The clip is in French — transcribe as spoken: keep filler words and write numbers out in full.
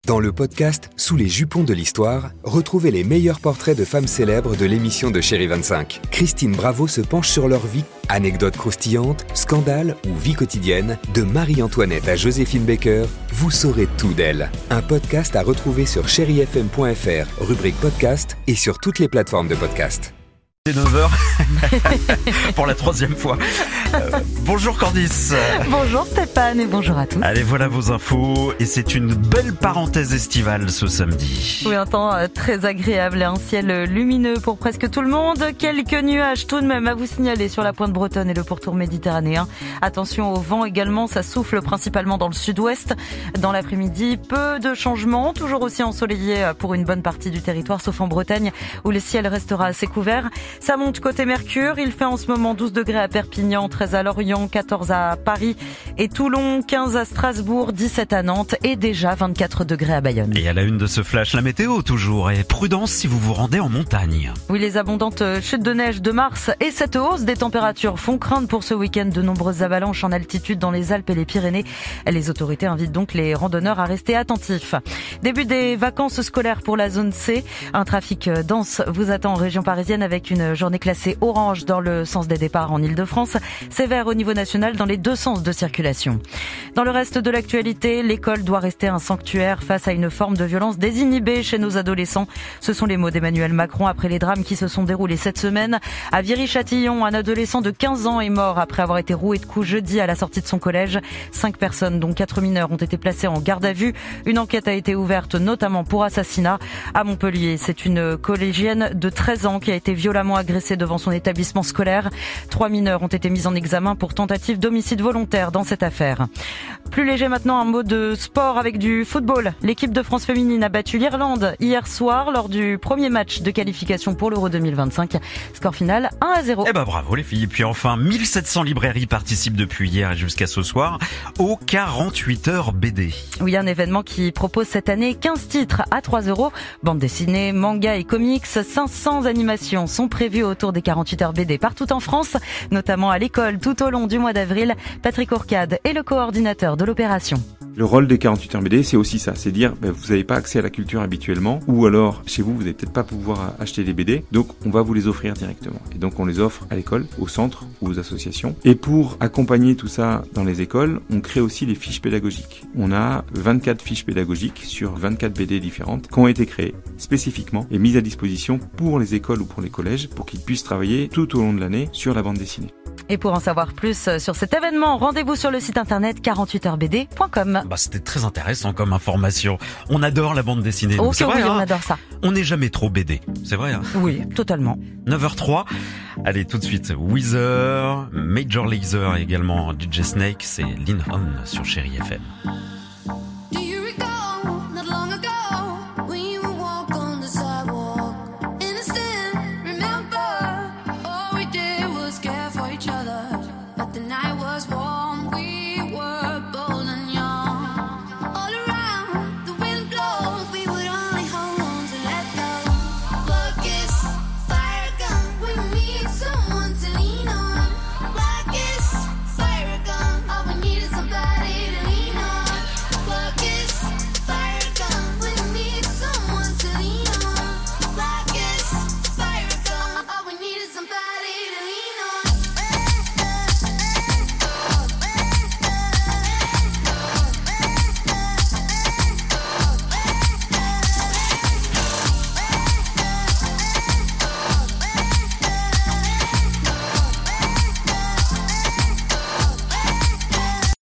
Dans le podcast Sous les jupons de l'histoire, retrouvez les meilleurs portraits de femmes célèbres de l'émission de Chérie vingt-cinq. Christine Bravo se penche sur leur vie. Anecdotes croustillantes, scandales ou vie quotidienne, de Marie-Antoinette à Joséphine Baker, vous saurez tout d'elle. Un podcast à retrouver sur chéri f m point f r, rubrique podcast et sur toutes les plateformes de podcast. C'est neuf heures pour la troisième fois. Euh, bonjour Candice. Bonjour Stéphane et bonjour à tous. Allez, voilà vos infos et c'est une belle parenthèse estivale ce samedi. Oui, un temps très agréable et un ciel lumineux pour presque tout le monde. Quelques nuages tout de même à vous signaler sur la pointe bretonne et le pourtour méditerranéen. Attention au vent également, ça souffle principalement dans le sud-ouest. Dans l'après-midi, peu de changements, toujours aussi ensoleillé pour une bonne partie du territoire, sauf en Bretagne où le ciel restera assez couvert. Ça monte côté Mercure, il fait en ce moment douze degrés à Perpignan, treize à Lorient, quatorze à Paris et Toulon, quinze à Strasbourg, dix-sept à Nantes et déjà vingt-quatre degrés à Bayonne. Et à la une de ce flash, la météo toujours, et prudence si vous vous rendez en montagne. Oui, les abondantes chutes de neige de mars et cette hausse des températures font craindre pour ce week-end de nombreuses avalanches en altitude dans les Alpes et les Pyrénées. Les autorités invitent donc les randonneurs à rester attentifs. Début des vacances scolaires pour la zone C. Un trafic dense vous attend en région parisienne avec une Une journée classée orange dans le sens des départs en Ile-de-France, sévère au niveau national dans les deux sens de circulation. Dans le reste de l'actualité, l'école doit rester un sanctuaire face à une forme de violence désinhibée chez nos adolescents. Ce sont les mots d'Emmanuel Macron après les drames qui se sont déroulés cette semaine. À Viry-Châtillon, un adolescent de quinze ans est mort après avoir été roué de coups jeudi à la sortie de son collège. Cinq personnes, dont quatre mineurs, ont été placées en garde à vue. Une enquête a été ouverte notamment pour assassinat. À Montpellier, c'est une collégienne de treize ans qui a été violemment agressée devant son établissement scolaire. Trois mineurs ont été mis en examen pour tentative d'homicide volontaire dans cette affaire. Plus léger maintenant, un mot de sport avec du football. L'équipe de France féminine a battu l'Irlande hier soir lors du premier match de qualification pour l'Euro deux mille vingt-cinq. Score final un à zéro. Eh ben bravo les filles. Et puis enfin, mille sept cents librairies participent depuis hier et jusqu'à ce soir au quarante-huit heures B D. Oui, un événement qui propose cette année quinze titres à trois euros. Bande dessinée, manga et comics. cinq cents animations sont prévues autour des quarante-huit heures B D partout en France, notamment à l'école tout au long du mois d'avril. Patrick Ourcade est le coordinateur de l'opération. Le rôle des quarante-huit heures B D, c'est aussi ça, c'est dire ben, vous n'avez pas accès à la culture habituellement, ou alors chez vous, vous n'allez peut-être pas pouvoir acheter les B D, donc on va vous les offrir directement. Et donc on les offre à l'école, au centre ou aux associations. Et pour accompagner tout ça dans les écoles, on crée aussi les fiches pédagogiques. On a vingt-quatre fiches pédagogiques sur vingt-quatre B D différentes qui ont été créées spécifiquement et mises à disposition pour les écoles ou pour les collèges pour qu'ils puissent travailler tout au long de l'année sur la bande dessinée. Et pour en savoir plus sur cet événement, rendez-vous sur le site internet quarante-huit heures b d point com. Bah, c'était très intéressant comme information. On adore la bande dessinée. Oh, c'est oui, vrai, on hein, adore ça. On n'est jamais trop B D. C'est vrai, hein. Oui, totalement. neuf heures trois. Allez, tout de suite, Weezer, Major Lazer et également D J Snake, c'est Lean On sur Chéri F M.